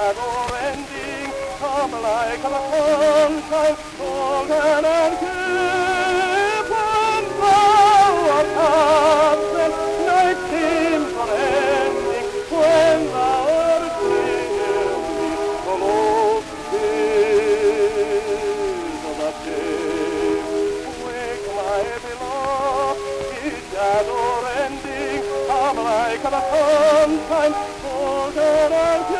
never ending, come like the sunshine, golden and given flower cups, and night seems unending when thou art near me. The Lord is the day. Wake my beloved, is never ending, come like the sunshine, golden and